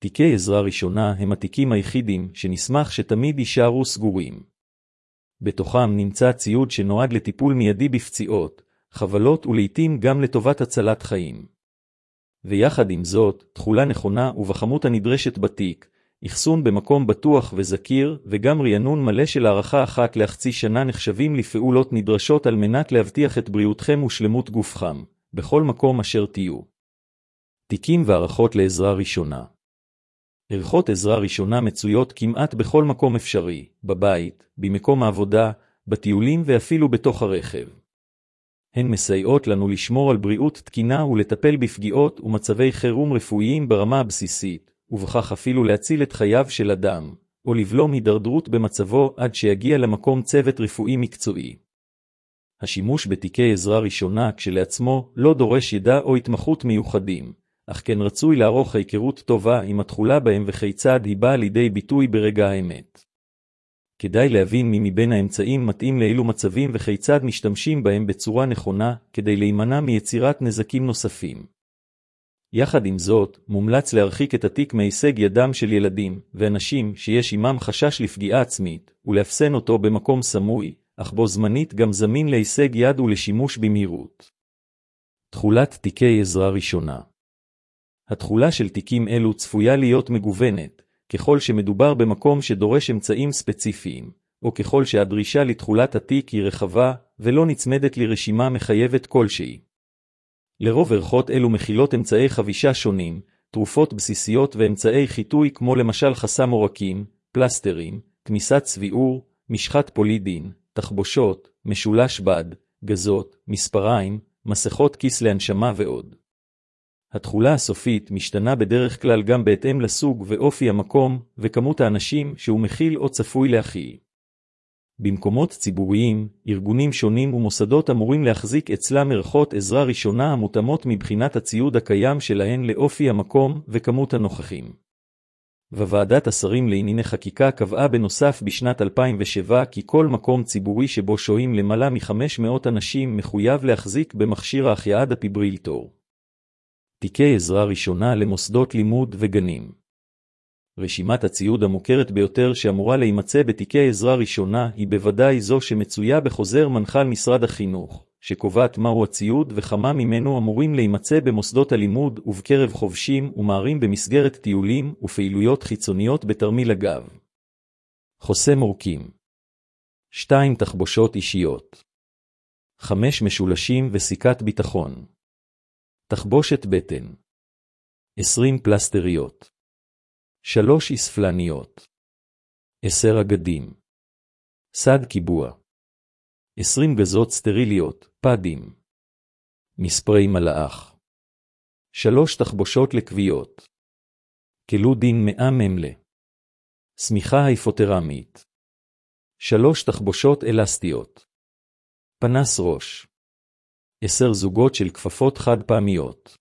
תיקי עזרה ראשונה הם התיקים היחידים שנשמח שתמיד יישארו סגורים. בתוכם נמצא ציוד שנועד לטיפול מיידי בפציעות, חבלות ולעיתים גם לטובת הצלת חיים. ויחד עם זאת, תחולה נכונה ובחמות הנדרשת בתיק, אחסון במקום בטוח וזכיר, וגם רענון מלא של הערכה אחת לחצי שנה נחשבים לפעולות נדרשות על מנת להבטיח את בריאותכם ושלמות גופכם, בכל מקום אשר תהיו. תיקים והערכות לעזרה ראשונה. ערכות עזרה ראשונה מצויות כמעט בכל מקום אפשרי, בבית, במקום העבודה, בטיולים ואפילו בתוך הרכב. הן מסייעות לנו לשמור על בריאות תקינה ולטפל בפגיעות ומצבי חירום רפואיים ברמה הבסיסית, ובכך אפילו להציל את חייו של אדם, או לבלום הידרדרות במצבו עד שיגיע למקום צוות רפואי מקצועי. השימוש בתיקי עזרה ראשונה כשלעצמו לא דורש ידע או התמחות מיוחדים, אך כן רצוי לערוך היכרות טובה עם התחולה בהם וכיצד היא באה לידי ביטוי ברגע האמת. כדאי להבין מי מבין האמצעים מתאים לאילו מצבים וכיצד משתמשים בהם בצורה נכונה כדי להימנע מיצירת נזקים נוספים. יחד עם זאת, מומלץ להרחיק את התיק מהישג ידם של ילדים ואנשים שיש עמם חשש לפגיעה עצמית, ולאפסן אותו במקום סמוי, אך בו זמנית גם זמין להישג יד ולשימוש במהירות. תחולת תיקי עזרה ראשונה. התחולה של תיקים אלו צפויה להיות מגוונת, ככל שמדובר במקום שדורש אמצעים ספציפיים, או ככל שהדרישה לתחולת התיק היא רחבה ולא נצמדת לרשימה מחייבת כלשהי. לרוב ערכות אלו מכילות אמצעי חבישה שונים, תרופות בסיסיות ואמצעי חיטוי כמו למשל חסם עורקים, פלסטרים, תמיסת צביעור, משחת פולידין, תחבושות, משולש בד, גזות, מספריים, מסכות כיס להנשמה ועוד. התחולה הסופית משתנה בדרך כלל גם בהתאם לסוג ואופי המקום וכמות האנשים שהוא מכיל או צפוי להכיל. במקומות ציבוריים, ארגונים שונים ומוסדות אמורים להחזיק אצלם ערכות עזרה ראשונה המותאמות מבחינת הציוד הקיים שלהן לאופי המקום וכמות הנוכחים. וועדת השרים לענייני חקיקה קבעה בנוסף בשנת 2007 כי כל מקום ציבורי שבו שוהים למעלה מ-500 אנשים מחויב להחזיק במכשיר ההחייאה דפיברילטור. תיקי עזרה ראשונה למוסדות לימוד וגנים. רשימת הציוד המוכרת ביותר שאמורה להימצא בתיקי עזרה ראשונה היא בוודאי זו שמצויה בחוזר מנכ"ל משרד החינוך, שקובעת מהו הציוד וכמה ממנו אמורים להימצא במוסדות הלימוד ובקרב חובשים ומערים במסגרת טיולים ופעילויות חיצוניות בתרמיל הגב. חוסם עורקים. 2 תחבושות אישיות. 5 משולשים וסיכת ביטחון. תחבושת בטן. 20 פלסטריות. 3 אספלניות. 10 אגדים. סד קיבוע. 20 גזות סטריליות, פדים. מספרי מלאך. 3 תחבושות לכוויות. קלודין 100 ממלה. סמיכה היפותרמית. 3 תחבושות אלסטיות. פנס ראש. 10 זוגות של כפפות חד פעמיות.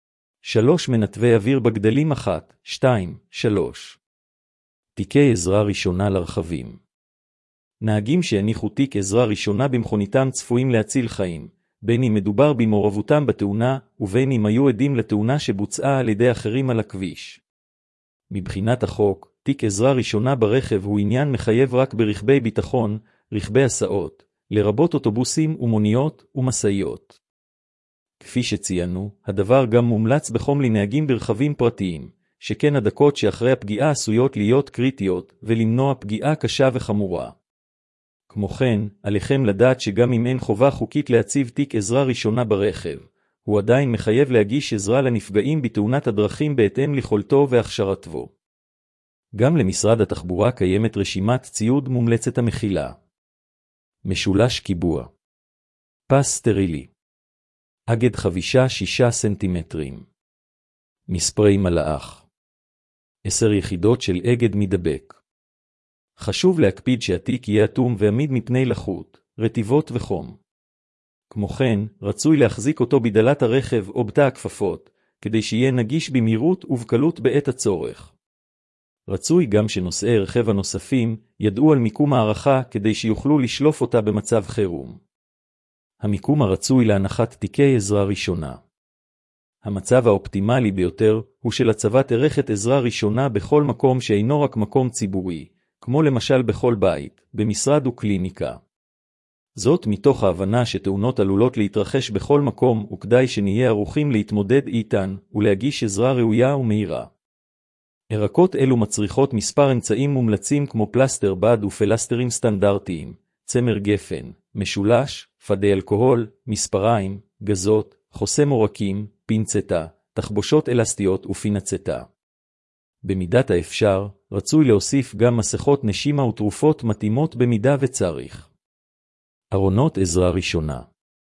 3 מנתבי אוויר בגדלים 1, 2, 3. תיקי עזרה ראשונה לרכבים. נהגים שהניחו תיק עזרה ראשונה במכוניתם צפויים להציל חיים, בין אם מדובר במעורבותם בתאונה, ובין אם היו עדים לתאונה שבוצעה על ידי אחרים על הכביש. מבחינת החוק, תיק עזרה ראשונה ברכב הוא עניין מחייב רק ברכבי ביטחון, רכבי הסעות, לרבות אוטובוסים ומוניות ומסעיות. כפי שציינו, הדבר גם מומלץ בחום לנהגים ברכבים פרטיים, שכן הדקות שאחרי הפגיעה עשויות להיות קריטיות ולמנוע פגיעה קשה וחמורה. כמו כן, עליכם לדעת שגם אם אין חובה חוקית להציב תיק עזרה ראשונה ברכב, הוא עדיין מחייב להגיש עזרה לנפגעים בתאונת הדרכים בהתאם ליכולתו והכשרתו. גם למשרד התחבורה קיימת רשימת ציוד מומלצת המכילה. משולש קיבוע. פס סטרילי. אגד חבישה 6 סנטימטרים. מספרי מלאך. 10 יחידות של אגד מדבק. חשוב להקפיד שהתיק יהיה אטום ועמיד מפני לחות, רטיבות וחום. כמו כן, רצוי להחזיק אותו בדלת הרכב או בתא הכפפות, כדי שיהיה נגיש במהירות ובקלות בעת הצורך. רצוי גם שנוסעי רכב הנוספים ידעו על מיקום הערכה כדי שיוכלו לשלוף אותה במצב חירום. המיקום הרצוי להנחת תיקי עזרה ראשונה. המצב האופטימלי ביותר הוא של הצבת ערכת עזרה ראשונה בכל מקום שאינו רק מקום ציבורי, כמו למשל בכל בית, במשרד וקליניקה. זאת מתוך ההבנה שתאונות עלולות להתרחש בכל מקום וכדאי שנהיה ערוכים להתמודד איתן ולהגיש עזרה ראויה ומהירה. ערכות אלו מצריכות מספר אמצעים מומלצים כמו פלסטר בד ופלסטרים סטנדרטיים, צמר גפן, משולש, פדי אלכוהול, מספריים, גזות, חוסם עורקים, פינצטה, תחבושות אלסטיות ופינצטה. במידת האפשר, רצוי להוסיף גם מסכות נשימה ותרופות מתאימות במידה וצריך. ארונות עזרה ראשונה.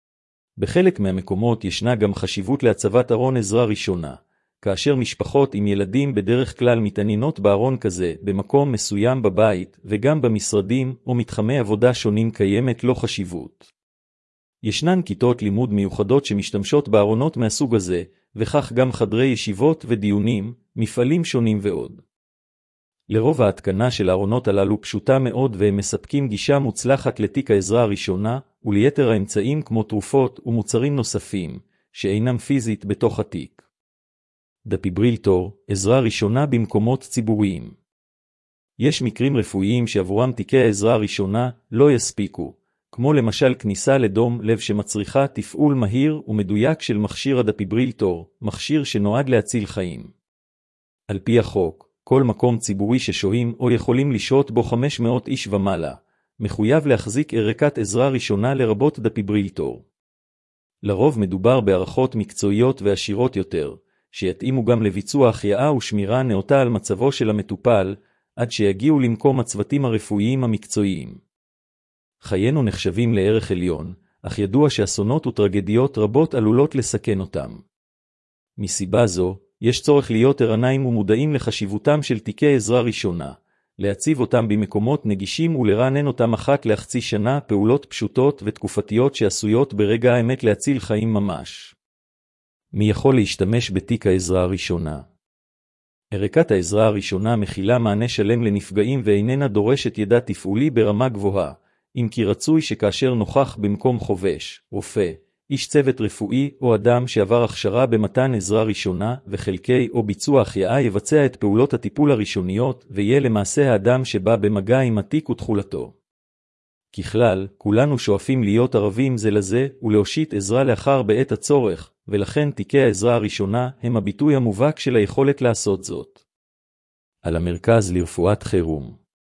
בחלק מהמקומות ישנה גם חשיבות להצבת ארון עזרה ראשונה, כאשר משפחות עם ילדים בדרך כלל מתעניינות בארון כזה במקום מסוים בבית וגם במשרדים או מתחמי עבודה שונים קיימת לו חשיבות. ישנן כיתות לימוד מיוחדות שמשתמשות בארונות מהסוג הזה, וכך גם חדרי ישיבות ודיונים, מפעלים שונים ועוד. לרוב ההתקנה של הארונות הללו פשוטה מאוד והם מספקים גישה מוצלחת לתיק העזרה הראשונה וליתר האמצעים כמו תרופות ומוצרים נוספים, שאינם פיזית בתוך התיק. דפיברילטור, עזרה ראשונה במקומות ציבוריים. יש מקרים רפואיים שעבורם תיקי העזרה הראשונה לא יספיקו, כמו למשל כניסה לדום לב שמצריכה תפעול מהיר ומדויק של מכשיר הדפיברילטור, מכשיר שנועד להציל חיים. על פי החוק, כל מקום ציבורי ששוהים או יכולים לשהות בו 500 איש ומעלה, מחויב להחזיק ערכת עזרה ראשונה לרבות דפיברילטור. לרוב מדובר בערכות מקצועיות ועשירות יותר, שיתאימו גם לביצוע החייאה ושמירה נאותה על מצבו של המטופל, עד שיגיעו למקום הצוותים הרפואיים המקצועיים. חיינו נחשבים לערך עליון, אך ידוע שאסונות וטרגדיות רבות עלולות לסכן אותם. מסיבה זו, יש צורך להיות ערניים ומודעים לחשיבותם של תיקי עזרה ראשונה, להציב אותם במקומות נגישים ולרענן אותם אחת לחצי שנה, פעולות פשוטות ותקופתיות שעשויות ברגע האמת להציל חיים ממש. מי יכול להשתמש בתיק העזרה הראשונה? ערכת העזרה הראשונה מכילה מענה שלם לנפגעים ואיננה דורשת ידע תפעולי ברמה גבוהה, אם כי רצוי שכאשר נוכח במקום חובש, רופא, איש צוות רפואי או אדם שעבר הכשרה במתן עזרה ראשונה וחלקי או ביצוע החייאה יבצע את פעולות הטיפול הראשוניות ויהיה למעשה האדם שבא במגע עם התיק ותחולתו. ככלל, כולנו שואפים להיות ערבים זה לזה ולהושיט עזרה לאחר בעת הצורך, ולכן תיקי העזרה הראשונה הם הביטוי המובהק של היכולת לעשות זאת. על המרכז לרפואת חירום.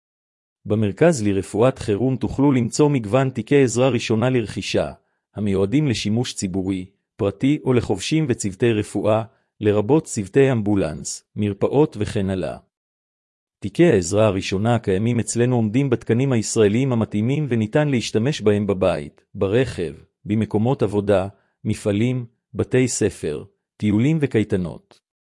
במרכז לרפואת חירום תוכלו למצוא מגוון תיקי עזרה ראשונה לרכישה, המיועדים לשימוש ציבורי, פרטי או לחובשים וצוותי רפואה, לרבות צוותי אמבולנס, מרפאות וכן הלאה. תיקי העזרה הראשונה הקיימים אצלנו עומדים בתקנים הישראליים המתאימים וניתן להשתמש בהם בבית, ברכב, במקומות עבודה, מפעלים, בתי ספר, טיולים וקייטנות.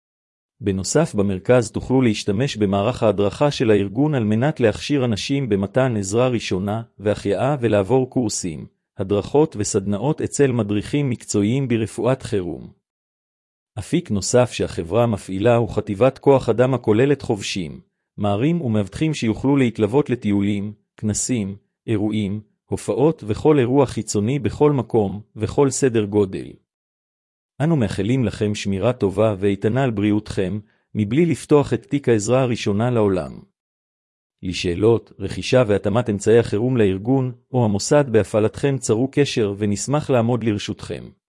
בנוסף במרכז תוכלו להשתמש במערך ההדרכה של הארגון על מנת להכשיר אנשים במתן עזרה ראשונה והחייאה ולעבור קורסים, הדרכות וסדנאות אצל מדריכים מקצועיים ברפואת חירום. אפיק נוסף שהחברה מפעילה הוא חטיבת כוח אדם הכוללת חובשים, מערים ומאבטחים שיוכלו להתלוות לטיולים, כנסים, אירועים, הופעות וכל אירוע חיצוני בכל מקום וכל סדר גודל. אנו מאחלים לכם שמירה טובה ואיתנה על בריאותכם, מבלי לפתוח את תיק העזרה הראשונה לעולם. לשאלות, רכישה והתאמת אמצעי החירום לארגון או המוסד בהפעלתכם צרו קשר ונשמח לעמוד לרשותכם.